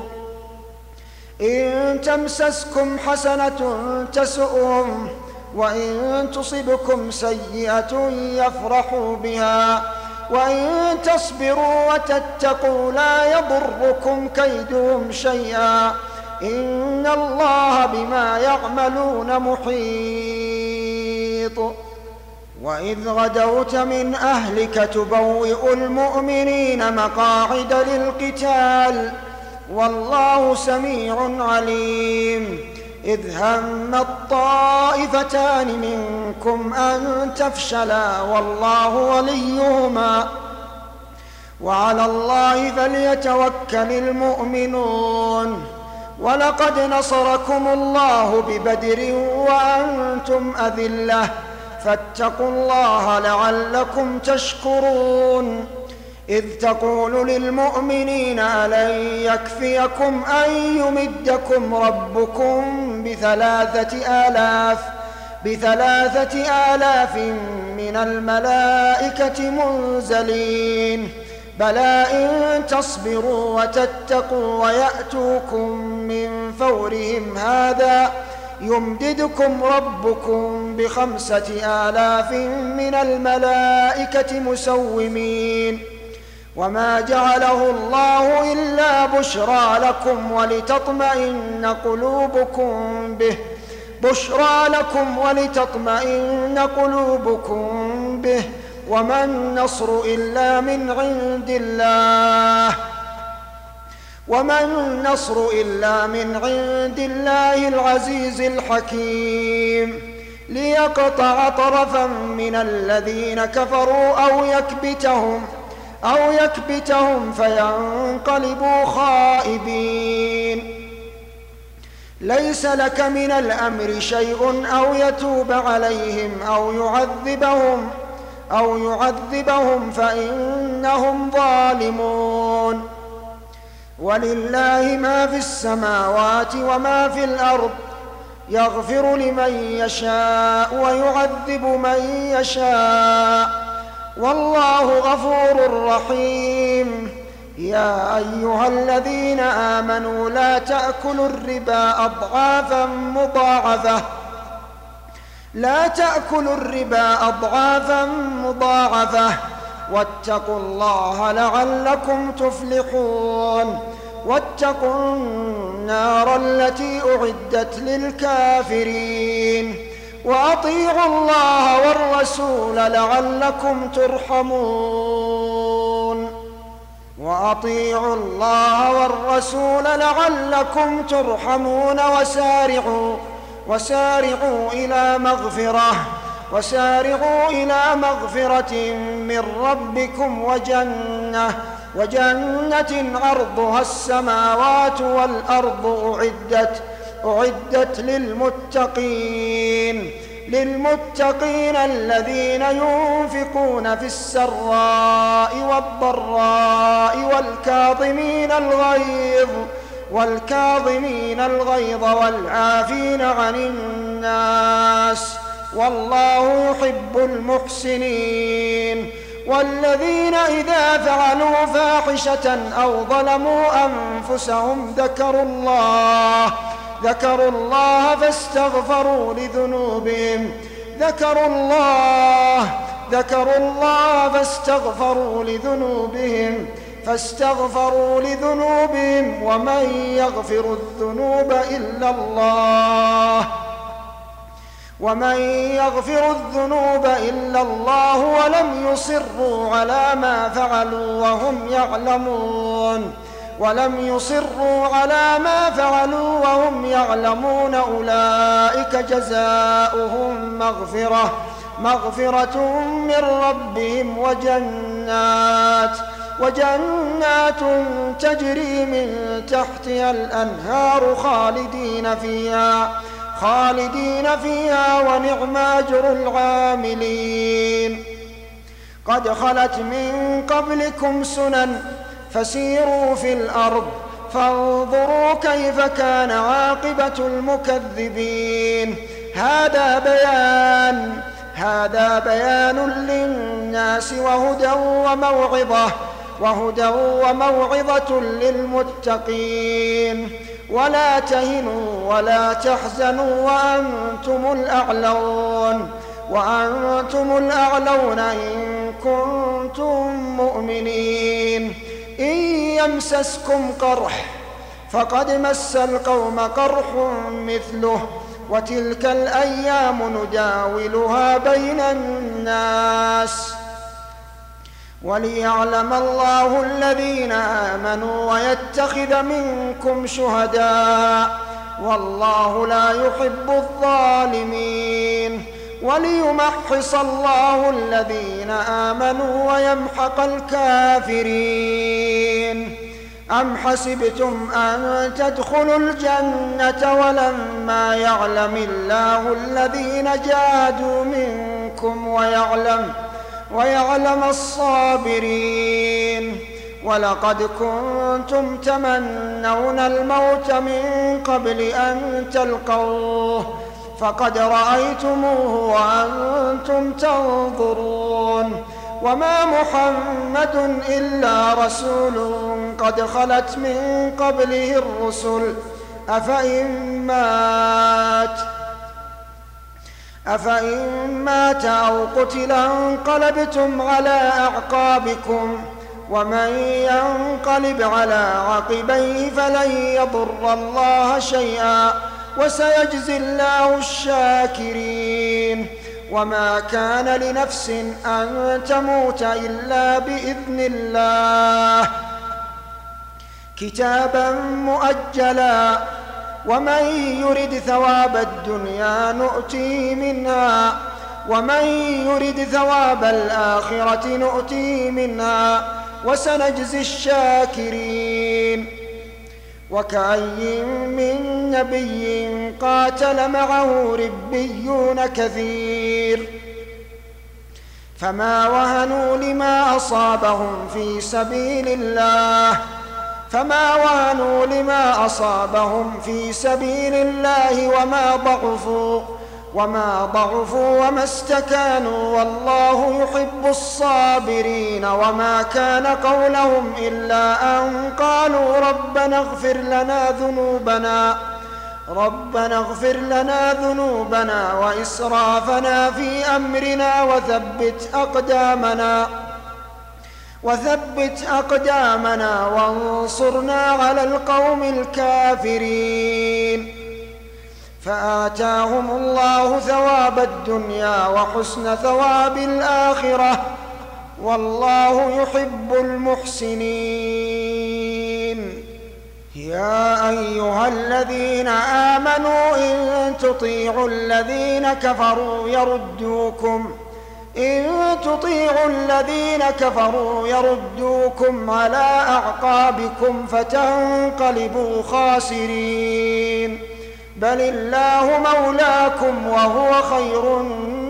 إن تمسسكم حسنة تسؤهم وإن تصبكم سيئة يفرحوا بها وإن تصبروا وتتقوا لا يضركم كيدهم شيئا إن الله بما يعملون محيط. وإذ غدوت من أهلك تبوئ المؤمنين مقاعد للقتال والله سميع عليم. إذ هم الطائفتان منكم أن تفشلا والله وليهما وعلى الله فليتوكل المؤمنون. ولقد نصركم الله ببدر وأنتم أذلة فاتقوا الله لعلكم تشكرون. إذ تقول للمؤمنين ألن يكفيكم أن يمدكم ربكم بثلاثة آلاف بثلاثة آلاف من الملائكة منزلين بلى إن تصبروا وتتقوا ويأتوكم من فورهم هذا يمددكم ربكم بخمسة آلاف من الملائكة مسومين. وما جعله الله إلا بشرى لكم ولتطمئن قلوبكم به بشرى لكم ولتطمئن قلوبكم به وما النصر إلا من عند الله وما النصر إلا من عند الله العزيز الحكيم ليقطع طرفا من الذين كفروا أو يكبتهم أو يكبتهم فينقلبوا خائبين. ليس لك من الأمر شيء أو يتوب عليهم أو يعذبهم أو يعذبهم فإنهم ظالمون. ولله ما في السماوات وما في الأرض يغفر لمن يشاء ويعذب من يشاء والله غفور رحيم. يا أيها الذين آمنوا لا تأكلوا الربا أضعافا مضاعفة لا تأكلوا الربا أضعافا مضاعفة واتقوا الله لعلكم تفلحون. واتقوا النار التي أعدت للكافرين وأطيعوا الله والرسول لعلكم ترحمون وأطيعوا الله والرسول لعلكم ترحمون وسارعوا وسارعوا إلى مغفرة وسارعوا إلى مغفرة من ربكم وجنة وجنة عرضها السماوات والأرض أعدت أعدت للمتقين للمتقين الذين ينفقون في السراء والضراء والكاظمين الغيظ والكاظمين الغيظ والعافين عن الناس والله يحب المحسنين. والذين إذا فعلوا فاحشة أو ظلموا أنفسهم ذكروا الله ذكروا الله فاستغفروا لذنوبهم ذكروا الله ذكروا الله فاستغفروا لذنوبهم فاستغفروا لذنوبهم ومن يغفر الذنوب إلا الله ومن يغفر الذنوب إلا الله ولم يصروا على ما فعلوا وهم يعلمون ولم يصروا على ما فعلوا وهم يعلمون أولئك جزاؤهم مغفرة مغفرة من ربهم وجنات وجنات تجري من تحتها الأنهار خالدين فيها خالدين فيها ونعم أجر العاملين. قد خلت من قبلكم سنن فسيروا في الأرض فانظروا كيف كان عاقبة المكذبين. هذا بيان هذا بيان للناس وهدى وموعظة وهدى وموعظة للمتقين. ولا تهنوا ولا تحزنوا وأنتم الأعلون وأنتم الأعلون إن كنتم مؤمنين. إن يمسسكم قرح فقد مس القوم قرح مثله وتلك الأيام نداولها بين الناس وليعلم الله الذين آمنوا ويتخذ منكم شهداء والله لا يحب الظالمين وليمحص الله الذين آمنوا ويمحق الكافرين. أم حسبتم أن تدخلوا الجنة ولما يعلم الله الذين جاهدوا منكم منكم ويعلم ويعلم الصابرين. ولقد كنتم تمنون الموت من قبل أن تلقوه فقد رأيتموه وأنتم تنظرون. وما محمد إلا رسول قد خلت من قبله الرسل أفإن مات أفإن مات أو قتل انقلبتم على أعقابكم ومن ينقلب على عقبيه فلن يضر الله شيئا وسيجزي الله الشاكرين. وما كان لنفس أن تموت إلا بإذن الله كتابا مؤجلا ومن يرد ثواب الدنيا نؤتيه منها ومن يرد ثواب الآخرة نؤتيه منها وسنجزي الشاكرين. وكأي من نبي قاتل معه ربيون كثير فما وهنوا لما أصابهم في سبيل الله فما وهنوا لما أصابهم في سبيل الله وما ضعفوا وما ضعفوا وما استكانوا والله يحب الصابرين. وما كان قولهم إلا أن قالوا ربنا اغفر لنا ذنوبنا ربنا اغفر لنا ذنوبنا وإسرافنا في أمرنا وثبت أقدامنا وثبت أقدامنا وانصرنا على القوم الكافرين. فآتاهم الله ثواب الدنيا وحسن ثواب الآخرة والله يحب المحسنين. يا أيها الذين آمنوا إن تطيعوا الذين كفروا يردوكم إن تطيعوا الذين كفروا يردوكم على أعقابكم فتنقلبوا خاسرين. بل الله مولاكم وهو خير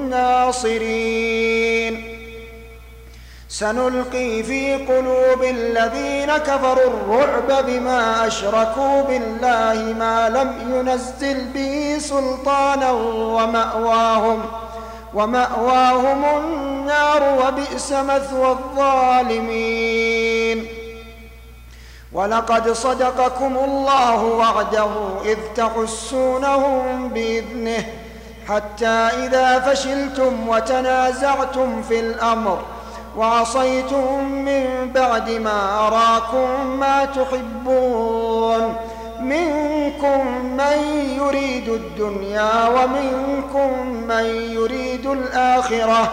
الناصرين. سنلقي في قلوب الذين كفروا الرعب بما أشركوا بالله ما لم ينزل به سلطانا ومأواهم ومأواهم النار وبئس مثوى الظالمين. ولقد صدقكم الله وعده إذ تحسونهم بإذنه حتى إذا فشلتم وتنازعتم في الأمر وعصيتم من بعد ما أراكم ما تحبون منكم من يريد الدنيا ومنكم من يريد الآخرة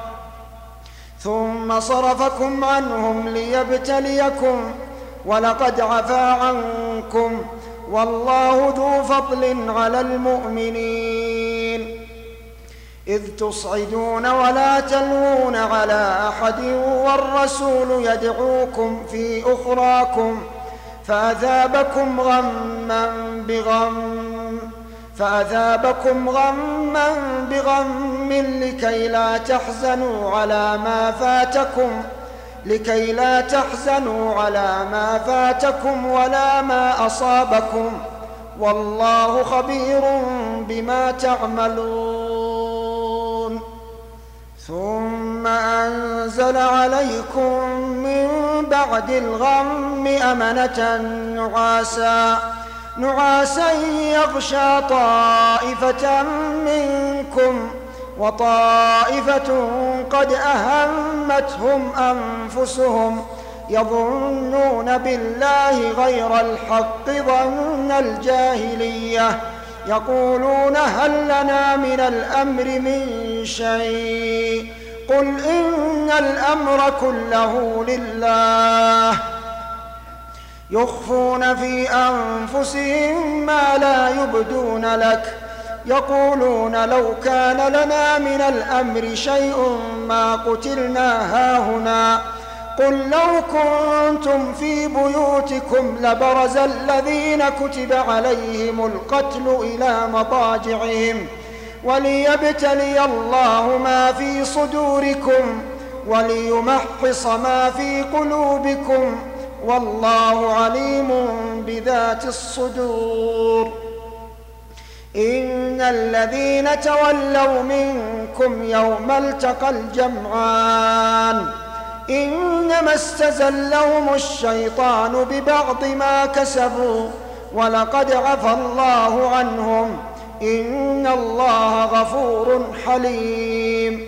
ثم صرفكم عنهم ليبتليكم ولقد عفا عنكم والله ذو فضل على المؤمنين. إذ تصعدون ولا تلوون على أحد والرسول يدعوكم في أخراكم فأثابكم غما بغم فأثابكم غما بغم لكي لا تحزنوا على ما فاتكم لكي لا تحزنوا على ما فاتكم ولا ما أصابكم والله خبير بما تعملون. ثم أنزل عليكم من بعد الغم أمنة نعاسا نعاسا يغشى طائفة منكم وطائفة قد أهمتهم أنفسهم يظنون بالله غير الحق ظن الجاهلية يقولون هل لنا من الأمر من شيء قل إن الأمر كله لله يخفون في أنفسهم ما لا يبدون لك يقولون لو كان لنا من الأمر شيء ما قتلنا هاهنا قل لو كنتم في بيوتكم لبرز الذين كتب عليهم القتل إلى مضاجعهم وليبتلي الله ما في صدوركم وليمحص ما في قلوبكم والله عليم بذات الصدور. إن الذين تولوا منكم يوم التقى الجمعان إنما استزلهم الشيطان ببعض ما كسبوا ولقد عفى الله عنهم إن الله غفور حليم.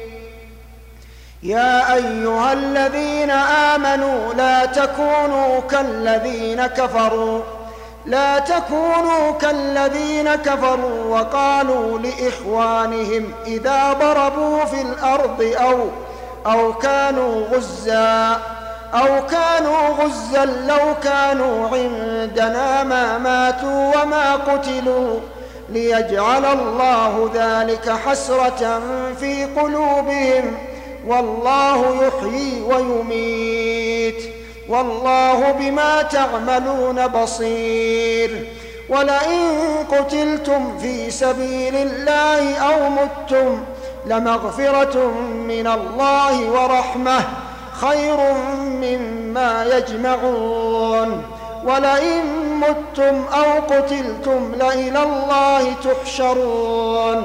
يا أيها الذين آمنوا لا تكونوا كالذين كفروا لا تكونوا كالذين كفروا وقالوا لإخوانهم إذا ضربوا في الأرض أو أو كانوا غزا أو كانوا غزا لو كانوا عندنا ما ماتوا وما قتلوا ليجعل الله ذلك حسرة في قلوبهم والله يحيي ويميت والله بما تعملون بصير. ولئن قتلتم في سبيل الله أو متم لمغفرة من الله ورحمة خير مما يجمعون. ولئن متم أو قتلتم لإلى الله تحشرون.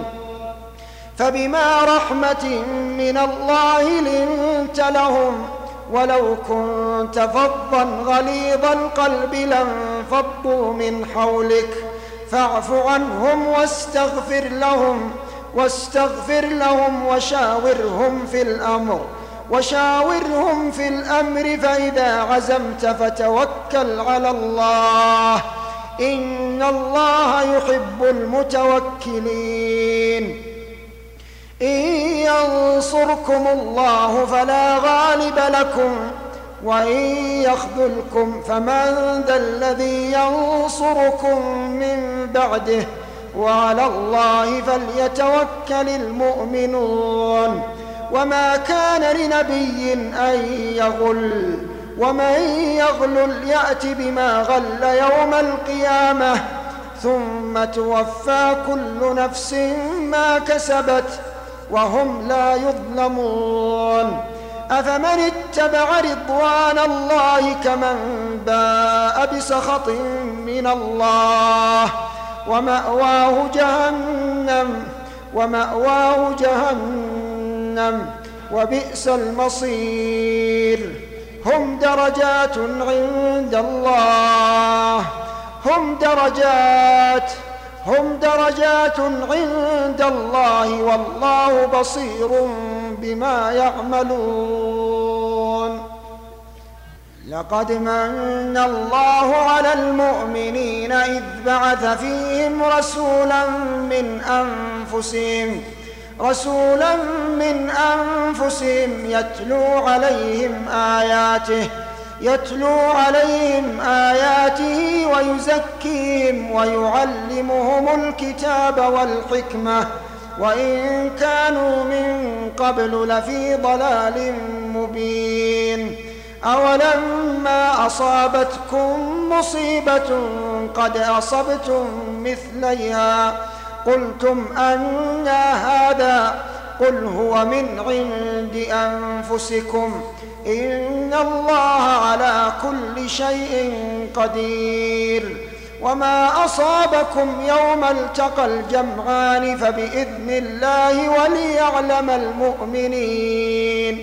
فبما رحمة من الله لنت لهم ولو كنت فظا غليظ القلب لانفضوا من حولك فاعف عنهم واستغفر لهم واستغفر لهم وشاورهم في الأمر وشاورهم في الأمر فإذا عزمت فتوكل على الله إن الله يحب المتوكلين. إن ينصركم الله فلا غالب لكم وإن يخذلكم فمن ذا الذي ينصركم من بعده وعلى الله فليتوكل المؤمنون. وما كان لنبي أن يغل ومن يغلل يأت بما غل يوم القيامة ثم توفى كل نفس ما كسبت وهم لا يظلمون. أفمن اتبع رضوان الله كمن باء بسخط من الله ومأواه جهنم ومأواه جهنم وبئس المصير. هم درجات عند الله هم درجات هم درجات عند الله والله بصير بما يعملون. لقد من الله على المؤمنين إذ بعث فيهم رسولا من أنفسهم رسولا من أنفسهم يتلو عليهم آياته يتلو عليهم آياته ويزكيهم ويعلمهم الكتاب والحكمة وإن كانوا من قبل لفي ضلال مبين. أولما أصابتكم مصيبة قد أصبتم مثليها قلتم أنى هذا قل هو من عند أنفسكم إن الله على كل شيء قدير. وما أصابكم يوم التقى الجمعان فبإذن الله وليعلم المؤمنين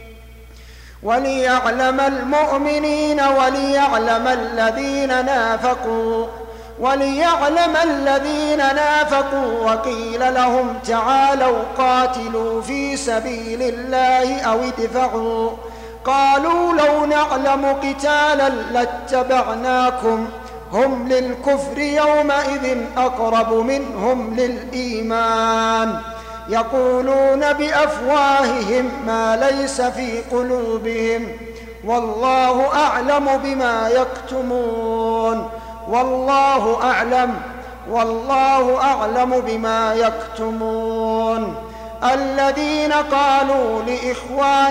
وليعلم المؤمنين وليعلم الذين نافقوا وليعلم الذين نافقوا وقيل لهم تعالوا قاتلوا في سبيل الله أو ادفعوا قالوا لو نعلم قتالا لاتبعناكم هم للكفر يومئذ أقرب منهم للإيمان يقولون بأفواههم ما ليس في قلوبهم والله أعلم بما يكتمون والله أعلم والله أعلم بما يكتمون. الذين قالوا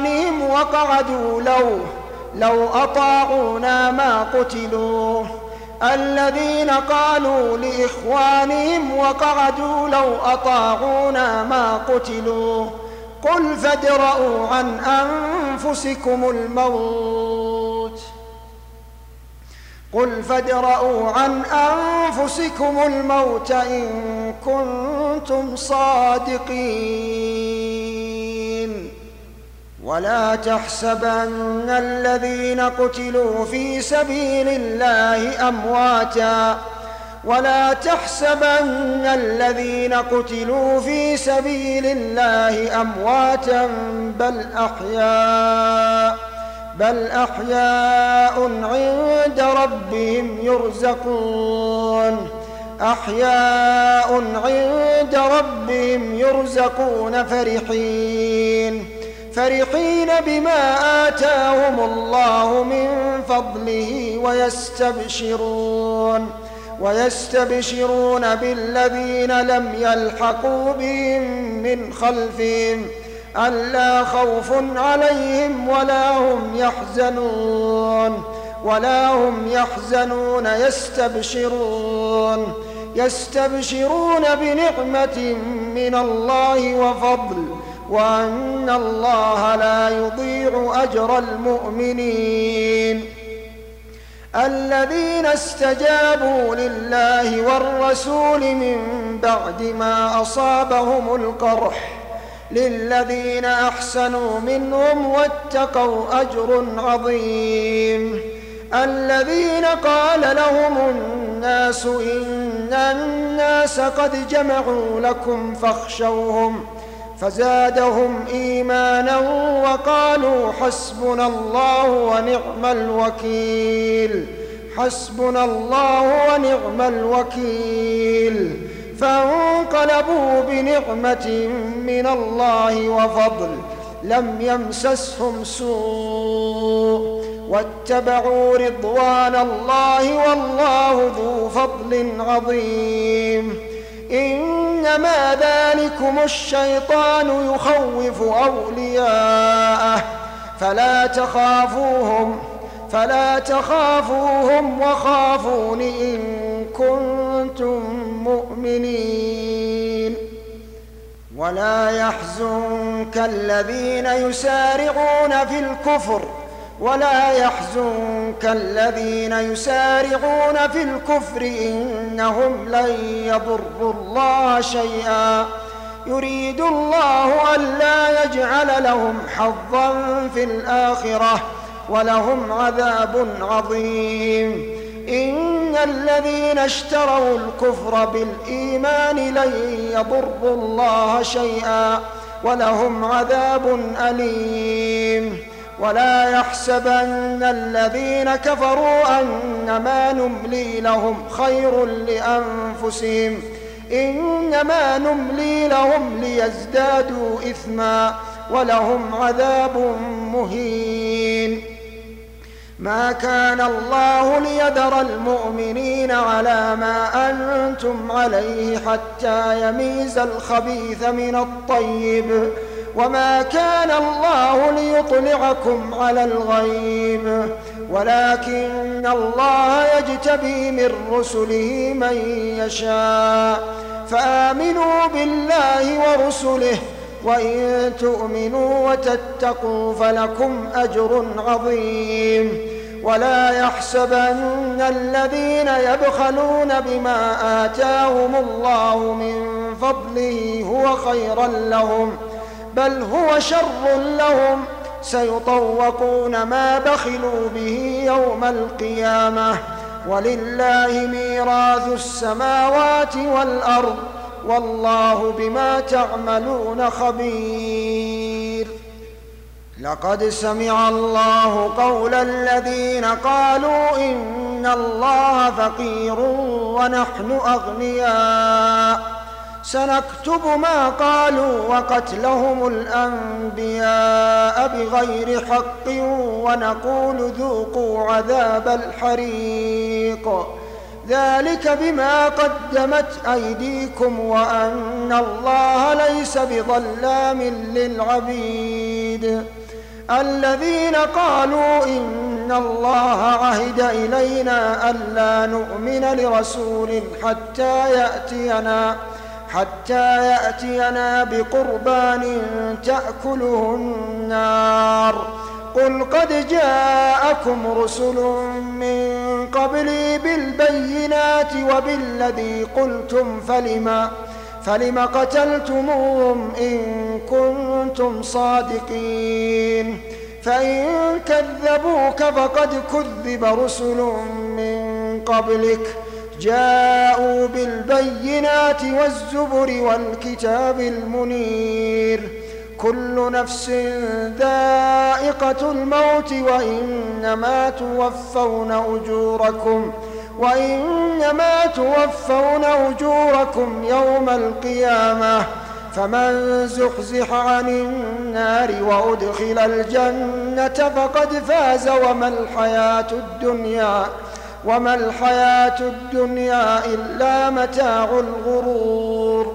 لإخوانهم وقعدوا لو لو أطاعونا ما قتلوا الذين قالوا لإخوانهم وقعدوا لو أطاعونا ما قتلوا قل فادرءوا عن أنفسكم الموت قل فادرءوا عن أنفسكم الموت إن كنتم صادقين ولا تحسبن الذين قتلوا في سبيل الله أمواتا ولا تحسبن الذين قتلوا في سبيل الله أمواتا بل أحياء بل أحياء عند ربهم يرزقون أحياء عند ربهم يرزقون فرحين فرحين بما آتاهم الله من فضله ويستبشرون ويستبشرون بالذين لم يلحقوا بهم من خلفهم ألا خوف عليهم ولا هم يحزنون ولا هم يحزنون يستبشرون يستبشرون بنعمة من الله وفضل وأن الله لا يضيع أجر المؤمنين الذين استجابوا لله والرسول من بعد ما أصابهم القرح للذين أحسنوا منهم واتقوا أجر عظيم الذين قال لهم الناس إن الناس قد جمعوا لكم فاخشوهم فزادهم إيمانا وقالوا حسبنا الله ونعم الوكيل حسبنا الله ونعم الوكيل فانقلبوا بنعمة من الله وفضل لم يمسسهم سوء واتبعوا رضوان الله والله ذو فضل عظيم إنما ذلكم الشيطان يخوف أولياءه فلا تخافوهم فلا تخافوهم وخافون إن كنتم مؤمنين ولا يحزنك الذين يسارعون في الكفر ولا يحزنك الذين يسارعون في الكفر إنهم لن يضروا الله شيئا يريد الله ألا يجعل لهم حظا في الآخرة ولهم عذاب عظيم إن الذين اشتروا الكفر بالإيمان لن يضروا الله شيئا ولهم عذاب أليم ولا يحسبن الذين كفروا أنما نملي لهم خير لأنفسهم إنما نملي لهم ليزدادوا إثما ولهم عذاب مهين ما كان الله ليذر المؤمنين على ما أنتم عليه حتى يميز الخبيث من الطيب وما كان الله ليطلعكم على الغيب ولكن الله يجتبي من رسله من يشاء فآمنوا بالله ورسله وإن تؤمنوا وتتقوا فلكم أجر عظيم ولا يحسبن الذين يبخلون بما آتاهم الله من فضله هو خيرا لهم بل هو شر لهم سيطوقون ما بخلوا به يوم القيامة ولله ميراث السماوات والأرض والله بما تعملون خبير لقد سمع الله قول الذين قالوا إن الله فقير ونحن أغنياء سنكتب ما قالوا وقتلهم الأنبياء بغير حق ونقول ذوقوا عذاب الحريق ذلك بما قدمت أيديكم وأن الله ليس بظلام للعبيد الذين قالوا إن إن الله عهد إلينا ألا نؤمن لرسول حتى يأتينا حتى يأتينا بقربان تأكله النار قل قد جاءكم رسل من قبلي بالبينات وبالذي قلتم فلم فلم قتلتموهم إن كنتم صادقين فإن كذبوك فقد كذب رسل من قبلك جاءوا بالبينات والزبر والكتاب المنير كل نفس ذائقة الموت وإنما توفون أجوركم وإنما توفون أجوركم يوم القيامة فمن زحزح عن النار وأدخل الجنة فقد فاز وما الحياة الدنيا وما الحياة الدنيا إلا متاع الغرور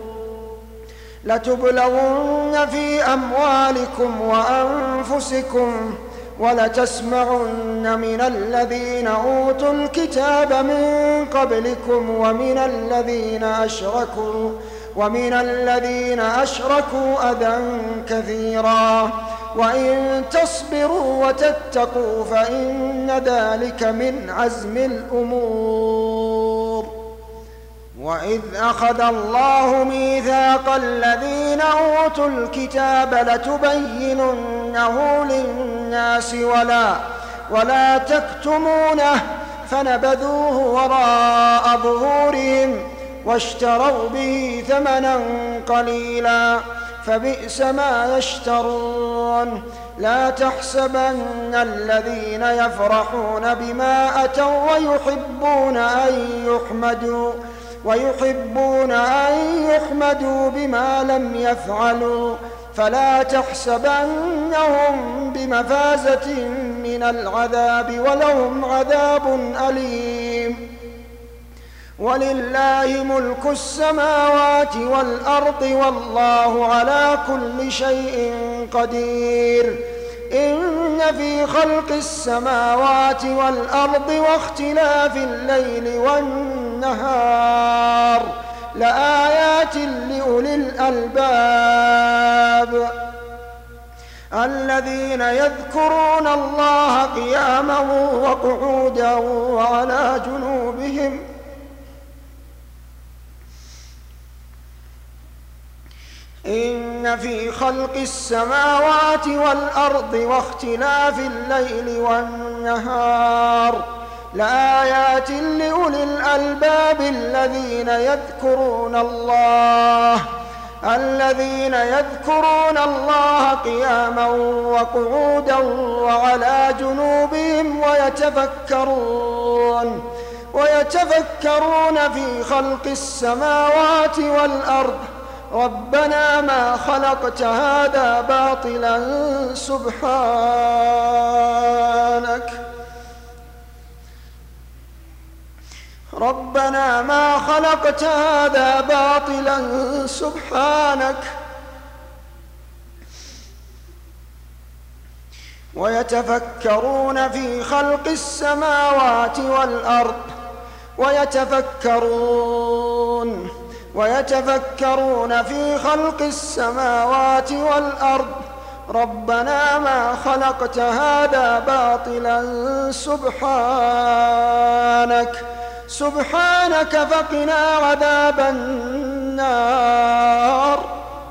لتبلغن في أموالكم وأنفسكم ولتسمعن من الذين أوتوا الكتاب من قبلكم ومن الذين أشركوا ومن الذين أشركوا أذى كثيرا وإن تصبروا وتتقوا فإن ذلك من عزم الأمور وإذ أخذ الله ميثاق الذين أوتوا الكتاب لتبيننه للناس ولا ولا تكتمونه فنبذوه وراء ظهورهم واشتروا به ثمنا قليلا فبئس ما يشترون لا تحسبن الذين يفرحون بما أتوا ويحبون أن يحمدوا ويحبون أن يحمدوا بما لم يفعلوا فلا تحسبنهم بمفازة من العذاب ولهم عذاب أليم ولله ملك السماوات والأرض والله على كل شيء قدير إن في خلق السماوات والأرض واختلاف الليل والنهار لآيات لأولي الألباب الذين يذكرون الله قياما وقعودا وعلى جنوبهم إن في خلق السماوات والأرض واختلاف الليل والنهار لآيات لأولي الألباب الذين يذكرون الله الذين يذكرون الله قياما وقعودا وعلى جنوبهم ويتفكرون ويتفكرون في خلق السماوات والأرض ربنا ما خلقت هذا باطلا سبحانك ربنا ما خلقت هذا باطلا سبحانك ويتفكرون في خلق السماوات والأرض ويتفكرون ويتفكرون في خلق السماوات والأرض ربنا ما خلقت هذا باطلا سبحانك سبحانك فقنا عذاب النار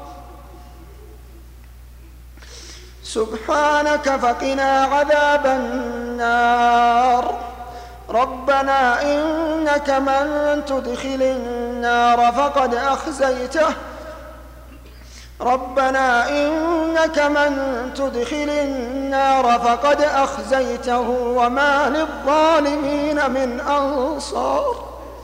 سبحانك فقنا عذاب النار ربنا إنك من تدخل النار فقد أخزيته ربنا إنك من تدخل النار فقد أخزيته وما للظالمين من أنصار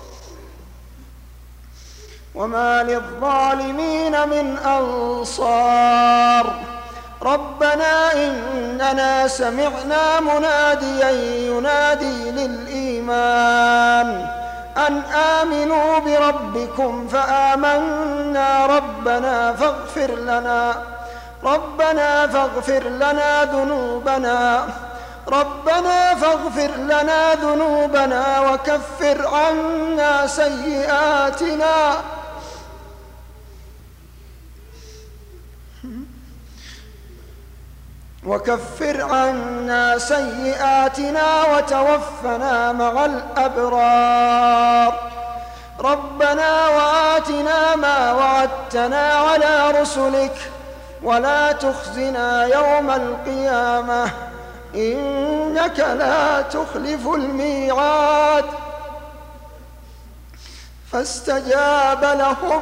وما للظالمين من أنصار ربنا إننا سمعنا مناديا ينادي للإيمان أن آمنوا بربكم فآمنا ربنا فاغفر لنا ربنا فاغفر لنا ذنوبنا ربنا فاغفر لنا ذنوبنا وكفر عنا سيئاتنا وكفر عنا سيئاتنا وتوفنا مع الأبرار. ربنا وآتنا ما وعدتنا على رسلك ولا تخزنا يوم القيامة إنك لا تخلف الميعاد. فاستجاب لهم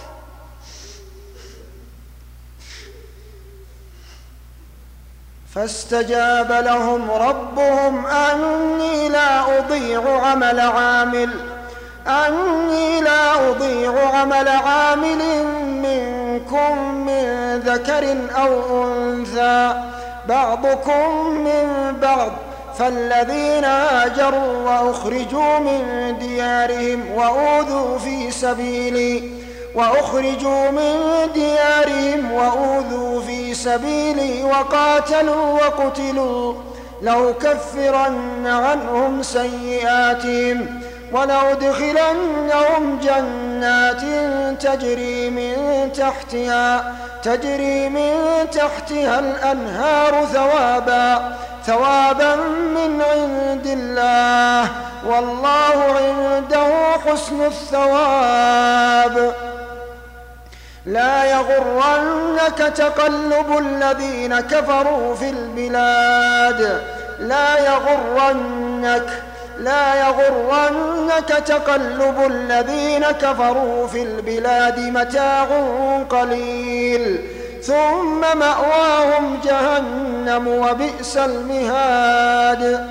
فاستجاب لهم ربهم أني لا أضيع عمل عامل أني لا أضيع عمل عامل منكم من ذكر أو أنثى بعضكم من بعض فالذين هاجروا وأخرجوا من ديارهم وأوذوا في سبيلي وأخرجوا من ديارهم وأوذوا في سبيلي وقاتلوا وقتلوا لأكفرن عنهم سيئاتهم ولأدخلنهم جنات تجري من تحتها تجري من تحتها الأنهار ثوابا ثوابا من عند الله والله عنده حسن الثواب. لا يغرنك تقلب الذين كفروا في البلاد لا يغرنك لا يغرنك تقلب الذين كفروا في البلاد متاع قليل ثم مأواهم جهنم وبئس المهاد.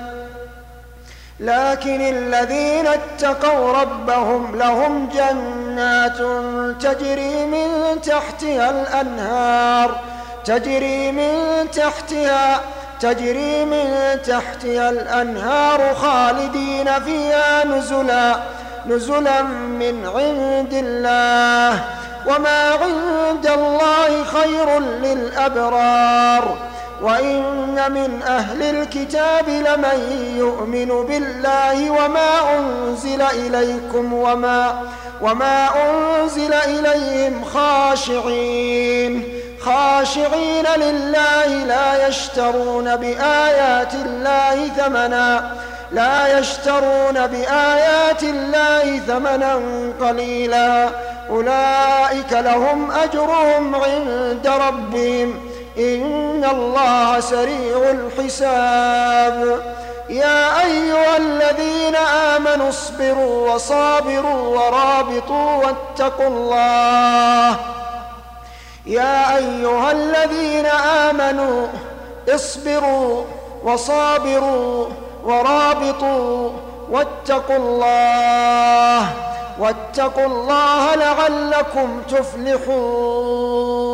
لكن الذين اتقوا ربهم لهم جنات تجري من تحتها الأنهار تجري من تحتها تجري من تحتها الأنهار خالدين فيها نزلا نزلا من عند الله وما عند الله خير للأبرار. وإن من أهل الكتاب لمن يؤمن بالله وما أنزل إليكم وما, وما أنزل إليهم خاشعين خاشعين لله لا يشترون بآيات الله ثمنا لا يشترون بآيات الله ثمنا قليلا أولئك لهم أجرهم عند ربهم إن الله سريع الحساب. يا أيها الذين آمنوا اصبروا وصابروا ورابطوا واتقوا الله يا أيها الذين آمنوا اصبروا وصابروا ورابطوا واتقوا الله واتقوا الله لعلكم تفلحون.